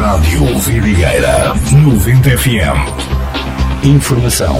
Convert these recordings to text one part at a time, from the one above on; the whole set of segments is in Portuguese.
Rádio Vidigueira 90 FM. Informação.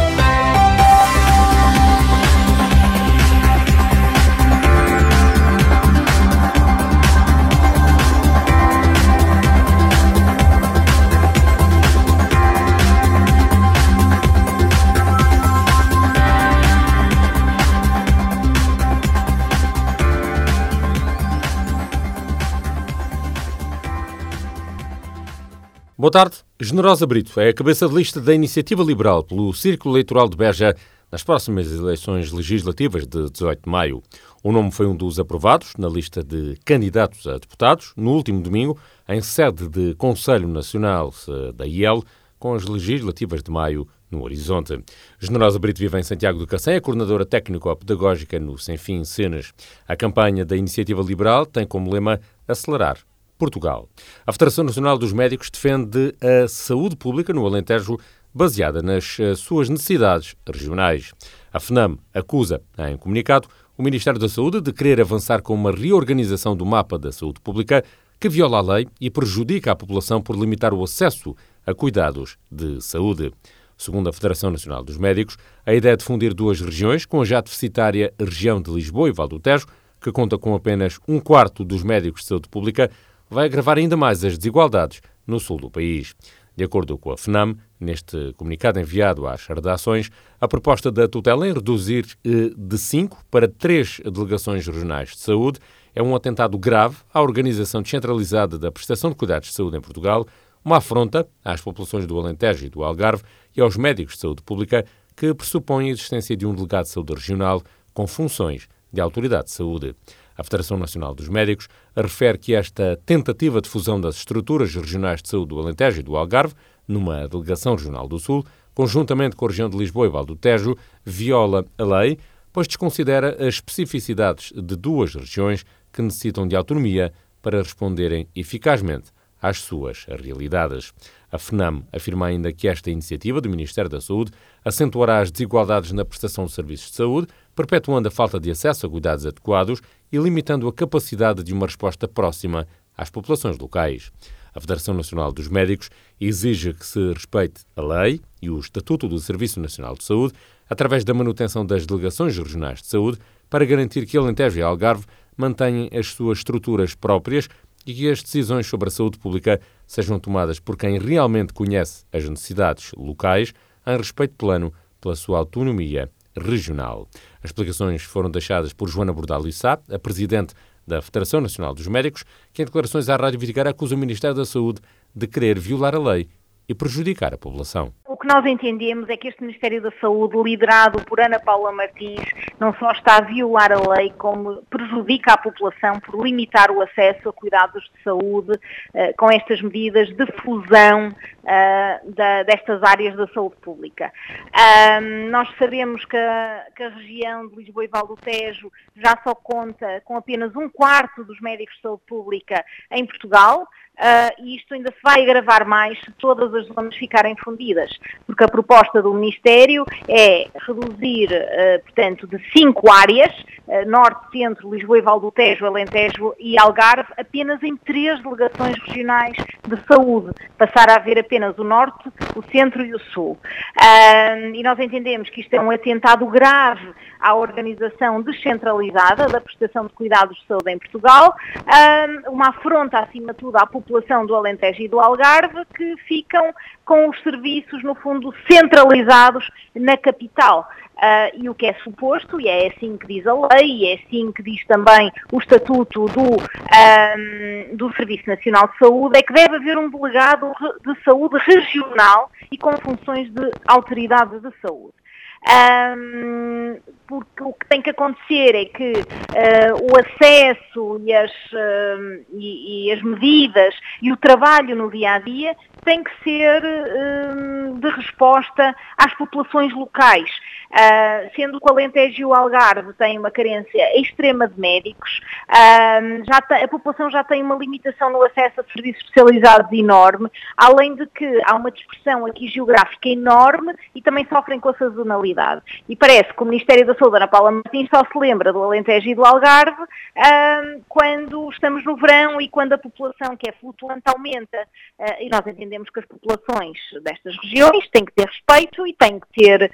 Boa tarde. Generosa Brito é a cabeça de lista da Iniciativa Liberal pelo Círculo Eleitoral de Beja nas próximas eleições legislativas de 18 de maio. O nome foi um dos aprovados na lista de candidatos a deputados no último domingo, em sede de Conselho Nacional da IEL, com as legislativas de maio no horizonte. Generosa Brito vive em Santiago do Cacém, é coordenadora técnico-pedagógica no Sem Fim Cenas. A campanha da Iniciativa Liberal tem como lema acelerar Portugal. A Federação Nacional dos Médicos defende a saúde pública no Alentejo baseada nas suas necessidades regionais. A FNAM acusa, em comunicado, o Ministério da Saúde de querer avançar com uma reorganização do mapa da saúde pública que viola a lei e prejudica a população por limitar o acesso a cuidados de saúde. Segundo a Federação Nacional dos Médicos, a ideia de fundir duas regiões, com a já deficitária região de Lisboa e Val do Tejo, que conta com apenas um quarto dos médicos de saúde pública, vai agravar ainda mais as desigualdades no sul do país. De acordo com a FNAM, neste comunicado enviado às redações, a proposta da tutela em reduzir de 5 para 3 delegações regionais de saúde é um atentado grave à organização descentralizada da prestação de cuidados de saúde em Portugal, uma afronta às populações do Alentejo e do Algarve e aos médicos de saúde pública que pressupõem a existência de um delegado de saúde regional com funções de autoridade de saúde. A Federação Nacional dos Médicos refere que esta tentativa de fusão das estruturas regionais de saúde do Alentejo e do Algarve, numa delegação regional do Sul, conjuntamente com a região de Lisboa e Val do Tejo, viola a lei, pois desconsidera as especificidades de duas regiões que necessitam de autonomia para responderem eficazmente às suas realidades. A FNAM afirma ainda que esta iniciativa do Ministério da Saúde acentuará as desigualdades na prestação de serviços de saúde, perpetuando a falta de acesso a cuidados adequados e limitando a capacidade de uma resposta próxima às populações locais. A Federação Nacional dos Médicos exige que se respeite a lei e o Estatuto do Serviço Nacional de Saúde através da manutenção das delegações regionais de saúde para garantir que Alentejo e Algarve mantenham as suas estruturas próprias e que as decisões sobre a saúde pública sejam tomadas por quem realmente conhece as necessidades locais, em respeito pleno pela sua autonomia regional. As explicações foram deixadas por Joana Bordalo Issá, a presidente da Federação Nacional dos Médicos, que em declarações à Rádio Vidigueira acusa o Ministério da Saúde de querer violar a lei e prejudicar a população. O que nós entendemos é que este Ministério da Saúde, liderado por Ana Paula Martins, não só está a violar a lei, como prejudica a população por limitar o acesso a cuidados de saúde com estas medidas de fusão destas áreas da saúde pública. Nós sabemos que a região de Lisboa e Val do Tejo já só conta com apenas um quarto dos médicos de saúde pública em Portugal, e isto ainda se vai agravar mais se todas as zonas ficarem fundidas, porque a proposta do Ministério é reduzir, portanto, de 5 áreas, Norte, Centro, Lisboa e Val do Tejo, Alentejo e Algarve, apenas em 3 delegações regionais de saúde, passar a haver apenas o Norte, o Centro e o Sul. E nós entendemos que isto é um atentado grave à organização descentralizada da prestação de cuidados de saúde em Portugal, uma afronta, acima de tudo, à população do Alentejo e do Algarve, que ficam com os serviços, no fundo, centralizados na capital. E o que é suposto, e é assim que diz a lei, e é assim que diz também o Estatuto do Serviço Nacional de Saúde, é que deve haver um delegado de saúde regional e com funções de autoridade de saúde. Porque o que tem que acontecer é que o acesso e as medidas e o trabalho no dia-a-dia tem que ser de resposta às populações locais. sendo que o Alentejo e o Algarve têm uma carência extrema de médicos, a população já tem uma limitação no acesso a serviços especializados enorme, além de que há uma dispersão aqui geográfica enorme e também sofrem com a sazonalidade. E parece que o Ministério da Saúde, Ana Paula Martins, só se lembra do Alentejo e do Algarve quando estamos no verão e quando a população, que é flutuante, aumenta. E nós entendemos que as populações destas regiões têm que ter respeito e têm que ter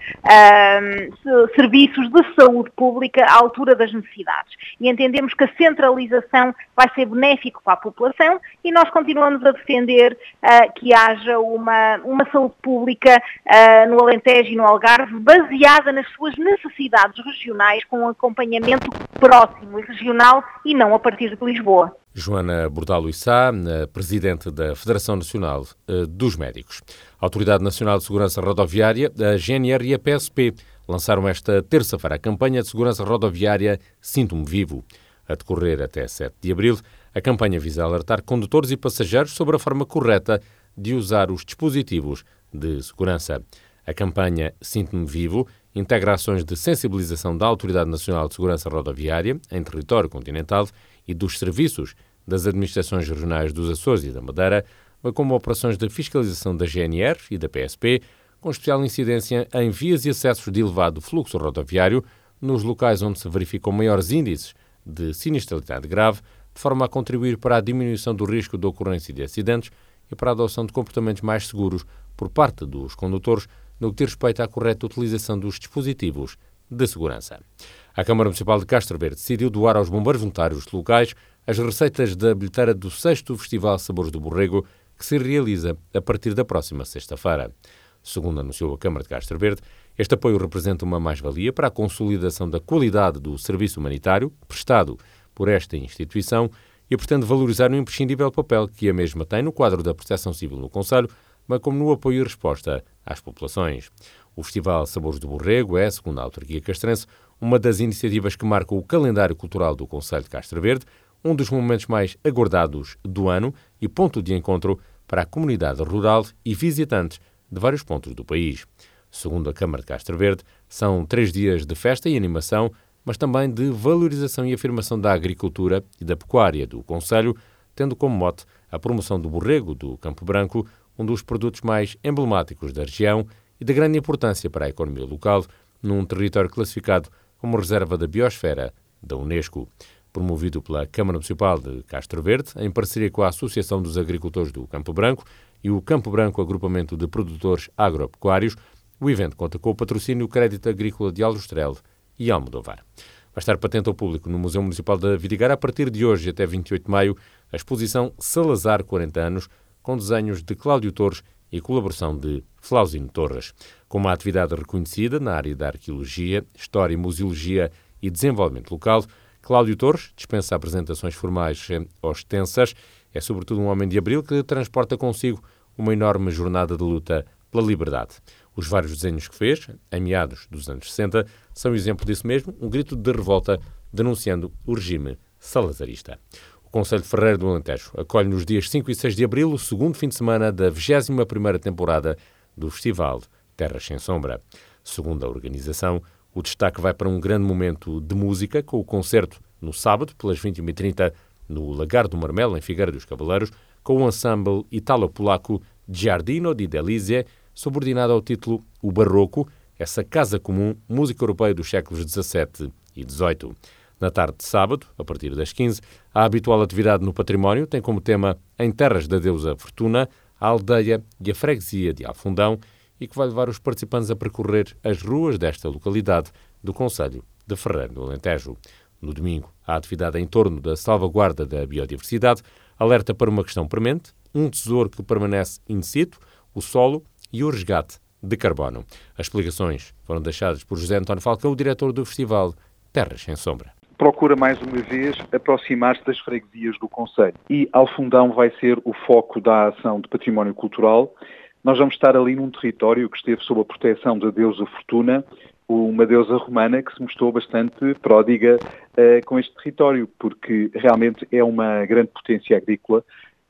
serviços de saúde pública à altura das necessidades. E entendemos que a centralização vai ser benéfico para a população e nós continuamos a defender que haja uma saúde pública no Alentejo e no Algarve baseada nas suas necessidades regionais, com um acompanhamento próximo e regional e não a partir de Lisboa. Joana Bordalo Issá, presidente da Federação Nacional dos Médicos. A Autoridade Nacional de Segurança Rodoviária, a GNR e a PSP lançaram esta terça-feira a campanha de segurança rodoviária Sinto-me Vivo. A decorrer até 7 de abril, a campanha visa alertar condutores e passageiros sobre a forma correta de usar os dispositivos de segurança. A campanha Sinto-me Vivo integra ações de sensibilização da Autoridade Nacional de Segurança Rodoviária em território continental e dos serviços das administrações regionais dos Açores e da Madeira, como operações de fiscalização da GNR e da PSP, com especial incidência em vias e acessos de elevado fluxo rodoviário, nos locais onde se verificam maiores índices de sinistralidade grave, de forma a contribuir para a diminuição do risco de ocorrência de acidentes e para a adoção de comportamentos mais seguros por parte dos condutores no que diz respeito à correta utilização dos dispositivos de segurança. A Câmara Municipal de Castro Verde decidiu doar aos bombeiros voluntários locais as receitas da bilheteira do 6º Festival Sabores do Borrego, que se realiza a partir da próxima sexta-feira. Segundo anunciou a Câmara de Castro Verde, este apoio representa uma mais-valia para a consolidação da qualidade do serviço humanitário prestado por esta instituição e pretende valorizar o imprescindível papel que a mesma tem no quadro da proteção civil no concelho, mas como no apoio e resposta às populações. O Festival Sabores do Borrego é, segundo a autarquia castrense, uma das iniciativas que marca o calendário cultural do concelho de Castro Verde, um dos momentos mais aguardados do ano e ponto de encontro para a comunidade rural e visitantes de vários pontos do país. Segundo a Câmara de Castro Verde, são 3 dias de festa e animação, mas também de valorização e afirmação da agricultura e da pecuária do concelho, tendo como mote a promoção do borrego do Campo Branco, um dos produtos mais emblemáticos da região e de grande importância para a economia local, num território classificado como reserva da biosfera da Unesco. Promovido pela Câmara Municipal de Castro Verde, em parceria com a Associação dos Agricultores do Campo Branco e o Campo Branco Agrupamento de Produtores Agropecuários, o evento conta com o patrocínio Crédito Agrícola de Aljustrel e Almodóvar. Vai estar patente ao público no Museu Municipal da Vidigueira a partir de hoje até 28 de maio a exposição Salazar 40 anos, com desenhos de Cláudio Torres e colaboração de Flauzino Torres. Com uma atividade reconhecida na área da arqueologia, história, museologia e desenvolvimento local, Cláudio Torres dispensa apresentações formais ou extensas. É sobretudo um homem de abril que transporta consigo uma enorme jornada de luta pela liberdade. Os vários desenhos que fez, em meados dos anos 60, são exemplo disso mesmo, um grito de revolta denunciando o regime salazarista. O Concelho de Ferreira do Alentejo acolhe nos dias 5 e 6 de abril o segundo fim de semana da 21ª temporada do Festival Terras Sem Sombra. Segundo a organização, o destaque vai para um grande momento de música, com o concerto no sábado, pelas 21h30, no Lagar do Marmelo, em Figueira dos Cavaleiros, com o ensemble italo-polaco Giardino di Delísia, subordinado ao título O Barroco, essa casa comum, música europeia dos séculos XVII e XVIII. Na tarde de sábado, a partir das 15, a habitual atividade no património tem como tema Em Terras da Deusa Fortuna, a aldeia e a freguesia de Alfundão, e que vai levar os participantes a percorrer as ruas desta localidade do concelho de Ferreira do Alentejo. No domingo, a atividade em torno da salvaguarda da biodiversidade alerta para uma questão premente, um tesouro que permanece in situ, o solo e o resgate de carbono. As explicações foram deixadas por José António Falcão, o diretor do Festival Terras Sem Sombra. Procura mais uma vez aproximar-se das freguesias do concelho e Alfundão vai ser o foco da ação de património cultural. Nós vamos estar ali num território que esteve sob a proteção da deusa Fortuna, uma deusa romana que se mostrou bastante pródiga com este território, porque realmente é uma grande potência agrícola,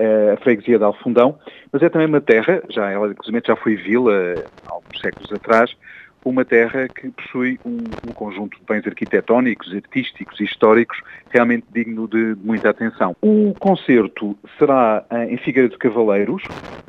a freguesia de Alfundão, mas é também uma terra, ela inclusive já foi vila há alguns séculos atrás, uma terra que possui um conjunto de bens arquitetónicos, artísticos e históricos realmente digno de muita atenção. O concerto será em Figueira de Cavaleiros,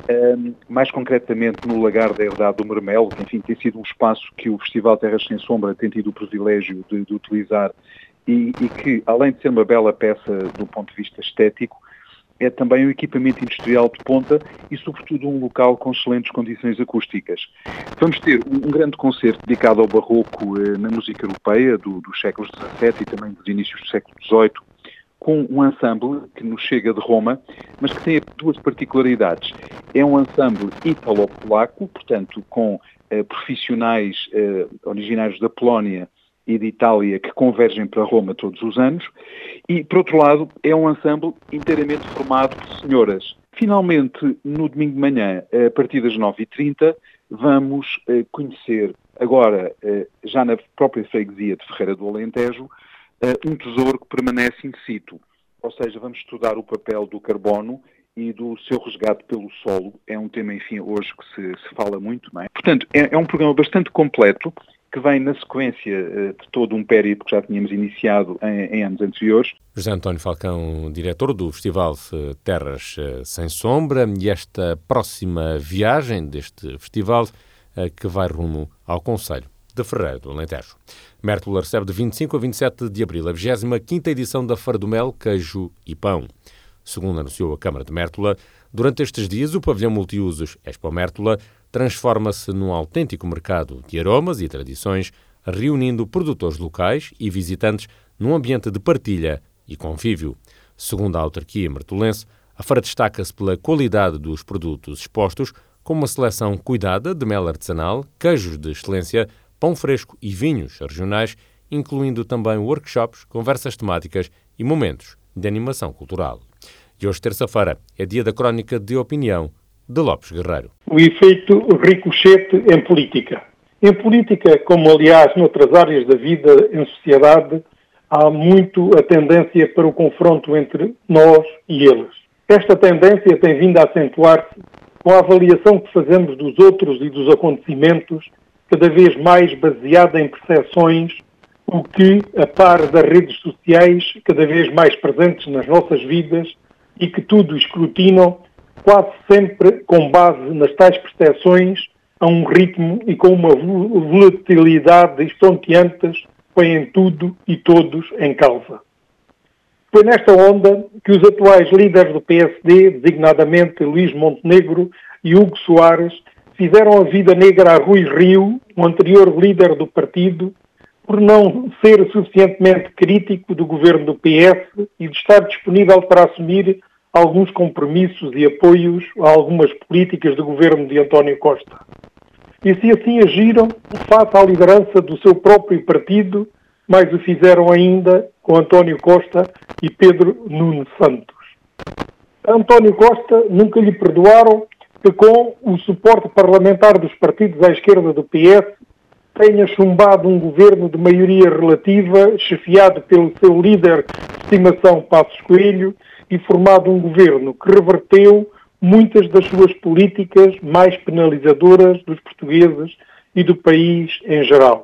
mais concretamente no Lagar da Herdade do Marmelo, que enfim tem sido um espaço que o Festival Terras Sem Sombra tem tido o privilégio de utilizar e que, além de ser uma bela peça do ponto de vista estético, é também um equipamento industrial de ponta e, sobretudo, um local com excelentes condições acústicas. Vamos ter um grande concerto dedicado ao barroco na música europeia dos séculos XVII e também dos inícios do século XVIII, com um ensemble que nos chega de Roma, mas que tem duas particularidades. É um ensemble ítalo-polaco, portanto, com profissionais originários da Polónia e de Itália que convergem para Roma todos os anos, e, por outro lado, é um ensemble inteiramente formado por senhoras. Finalmente, no domingo de manhã, a partir das 9h30, vamos conhecer, agora já na própria freguesia de Ferreira do Alentejo, um tesouro que permanece in situ. Ou seja, vamos estudar o papel do carbono e do seu resgate pelo solo. É um tema, enfim, hoje que se fala muito, não é? Portanto, é um programa bastante completo, que vem na sequência de todo um périplo que já tínhamos iniciado em anos anteriores. José António Falcão, diretor do Festival Terras Sem Sombra, e esta próxima viagem deste festival que vai rumo ao concelho de Ferreira do Alentejo. Mértola recebe de 25 a 27 de abril a 25ª edição da Feira do Mel, Queijo e Pão. Segundo anunciou a Câmara de Mértola, durante estes dias o pavilhão multiusos Expo Mértola transforma-se num autêntico mercado de aromas e tradições, reunindo produtores locais e visitantes num ambiente de partilha e convívio. Segundo a autarquia mertolense, a feira destaca-se pela qualidade dos produtos expostos, com uma seleção cuidada de mel artesanal, queijos de excelência, pão fresco e vinhos regionais, incluindo também workshops, conversas temáticas e momentos de animação cultural. E hoje, terça-feira, é dia da crónica de opinião de Lopes Guerreiro. O efeito ricochete em política. Em política, como aliás noutras áreas da vida em sociedade, há muito a tendência para o confronto entre nós e eles. Esta tendência tem vindo a acentuar-se com a avaliação que fazemos dos outros e dos acontecimentos, cada vez mais baseada em percepções, o que, a par das redes sociais, cada vez mais presentes nas nossas vidas e que tudo escrutinam, quase sempre com base nas tais percepções, a um ritmo e com uma volatilidade estonteantes, põem tudo e todos em causa. Foi nesta onda que os atuais líderes do PSD, designadamente Luís Montenegro e Hugo Soares, fizeram a vida negra a Rui Rio, o anterior líder do partido, por não ser suficientemente crítico do governo do PS e de estar disponível para assumir alguns compromissos e apoios a algumas políticas do governo de António Costa. E se assim agiram, face à liderança do seu próprio partido, mas o fizeram ainda com António Costa e Pedro Nuno Santos. A António Costa nunca lhe perdoaram que, com o suporte parlamentar dos partidos à esquerda do PS, tenha chumbado um governo de maioria relativa, chefiado pelo seu líder de estimação Passos Coelho, e formado um governo que reverteu muitas das suas políticas mais penalizadoras dos portugueses e do país em geral.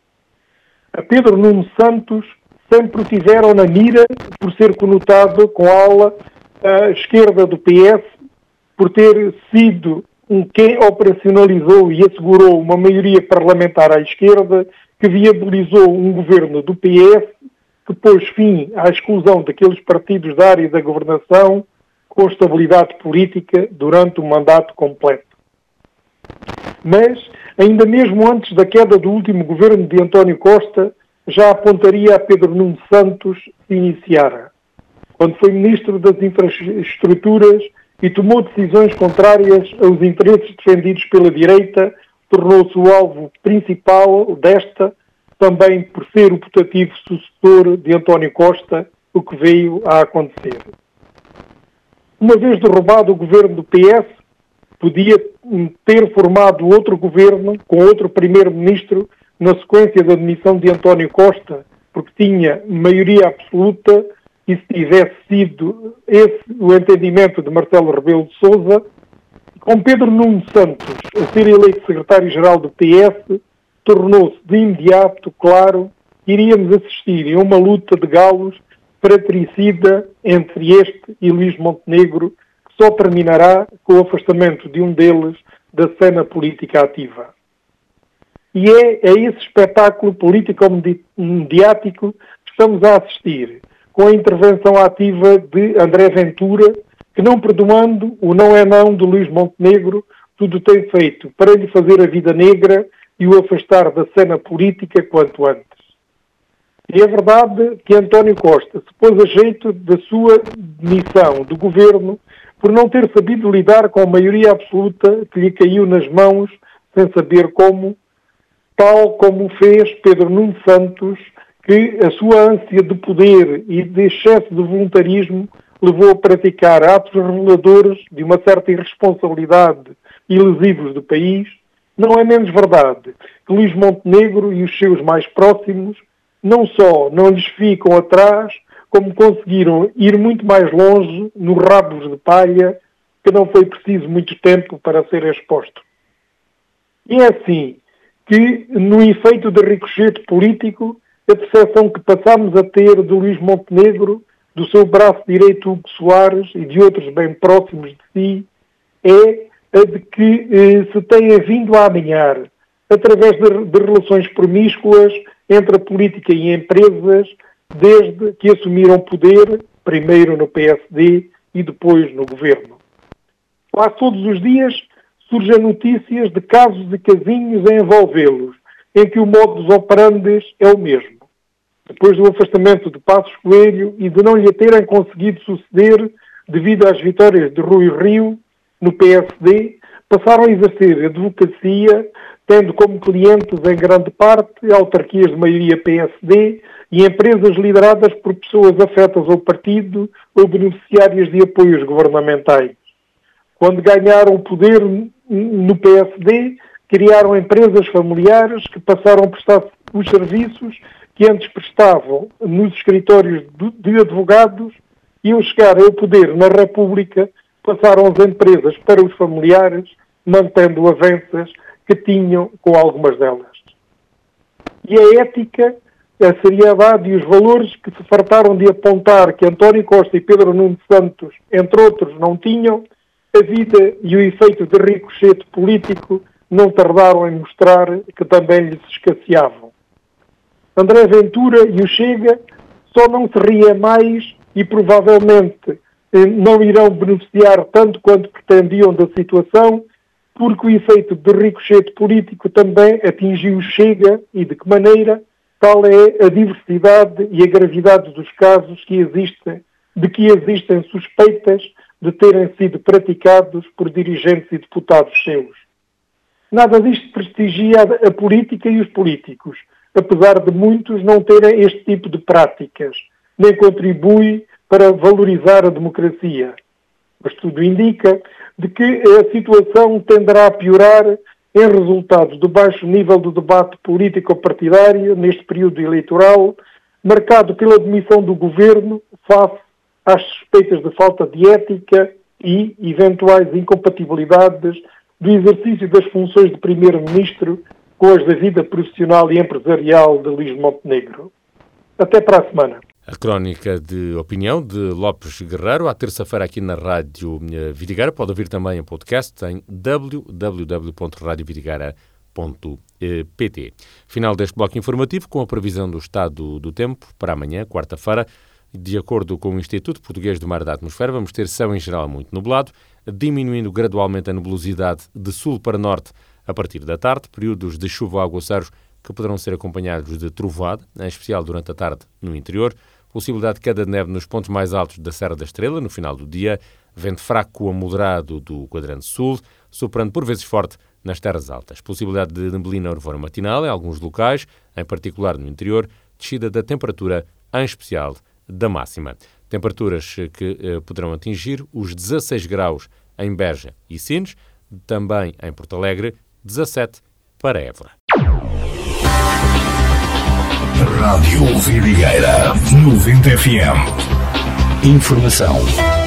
A Pedro Nuno Santos sempre o tiveram na mira por ser conotado com a ala esquerda do PS, por ter sido quem operacionalizou e assegurou uma maioria parlamentar à esquerda, que viabilizou um governo do PS, que pôs fim à exclusão daqueles partidos da área da governação com estabilidade política durante o mandato completo. Mas, ainda mesmo antes da queda do último governo de António Costa, já apontaria a Pedro Nuno Santos se iniciara. Quando foi Ministro das Infraestruturas e tomou decisões contrárias aos interesses defendidos pela direita, tornou-se o alvo principal desta, também por ser o putativo sucessor de António Costa, o que veio a acontecer. Uma vez derrubado o governo do PS, podia ter formado outro governo com outro primeiro-ministro na sequência da demissão de António Costa, porque tinha maioria absoluta, e se tivesse sido esse o entendimento de Marcelo Rebelo de Sousa, com Pedro Nuno Santos a ser eleito secretário-geral do PS, tornou-se de imediato claro que iríamos assistir a uma luta de galos fratricida entre este e Luís Montenegro, que só terminará com o afastamento de um deles da cena política ativa. E é a esse espetáculo político-mediático que estamos a assistir, com a intervenção ativa de André Ventura, que, não perdoando o não é não de Luís Montenegro, tudo tem feito para lhe fazer a vida negra e o afastar da cena política quanto antes. E é verdade que António Costa se pôs a jeito da sua demissão do governo por não ter sabido lidar com a maioria absoluta que lhe caiu nas mãos sem saber como, tal como fez Pedro Nuno Santos, que a sua ânsia de poder e de excesso de voluntarismo levou a praticar atos reveladores de uma certa irresponsabilidade e lesivos do país. Não é menos verdade que Luís Montenegro e os seus mais próximos não só não lhes ficam atrás, como conseguiram ir muito mais longe nos rabos de palha, que não foi preciso muito tempo para ser exposto. E é assim que, no efeito de ricochete político, a percepção que passamos a ter do Luís Montenegro, do seu braço direito Hugo Soares e de outros bem próximos de si, é a de que se tenha vindo a amanhar, através de relações promíscuas entre a política e empresas, desde que assumiram poder, primeiro no PSD e depois no governo. Quase todos os dias surgem notícias de casos e casinhos a envolvê-los, em que o modus operandi é o mesmo. Depois do afastamento de Passos Coelho e de não lhe terem conseguido suceder devido às vitórias de Rui Rio no PSD, passaram a exercer advocacia, tendo como clientes em grande parte autarquias de maioria PSD e empresas lideradas por pessoas afetas ao partido ou beneficiárias de apoios governamentais. Quando ganharam poder no PSD, criaram empresas familiares que passaram a prestar os serviços que antes prestavam nos escritórios de advogados e ao chegar ao poder na República, passaram as empresas para os familiares, mantendo avanças que tinham com algumas delas. E a ética, a seriedade e os valores que se fartaram de apontar que António Costa e Pedro Nuno Santos, entre outros, não tinham, a vida e o efeito de ricochete político não tardaram em mostrar que também lhes escasseavam. André Ventura e o Chega só não se riem mais e provavelmente não irão beneficiar tanto quanto pretendiam da situação, porque o efeito de ricochete político também atingiu o Chega e de que maneira, tal é a diversidade e a gravidade dos casos de que existem suspeitas de terem sido praticados por dirigentes e deputados seus. Nada disto prestigia a política e os políticos, apesar de muitos não terem este tipo de práticas, nem contribui para valorizar a democracia. Mas tudo indica de que a situação tenderá a piorar em resultado do baixo nível do debate político-partidário neste período eleitoral, marcado pela demissão do governo face às suspeitas de falta de ética e eventuais incompatibilidades do exercício das funções de primeiro-ministro com as da vida profissional e empresarial de Luís Montenegro. Até para a semana. A crónica de opinião de Lopes Guerreiro, à terça-feira aqui na Rádio Vidigueira. Pode ouvir também em podcast em www.radiovidigueira.pt. Final deste bloco informativo com a previsão do estado do tempo para amanhã, quarta-feira. De acordo com o Instituto Português do Mar e da Atmosfera, vamos ter céu em geral muito nublado, diminuindo gradualmente a nebulosidade de sul para norte a partir da tarde, períodos de chuva ou aguaceiros que poderão ser acompanhados de trovoada, em especial durante a tarde no interior, possibilidade de queda de neve nos pontos mais altos da Serra da Estrela no final do dia, vento fraco a moderado do quadrante sul, soprando por vezes forte nas terras altas. Possibilidade de neblina orvalho matinal em alguns locais, em particular no interior, descida da temperatura, em especial da máxima. Temperaturas que poderão atingir os 16 graus em Beja e Sines, também em Porto Alegre, 17 para Évora. Rádio Vidigueira 90 FM. Informação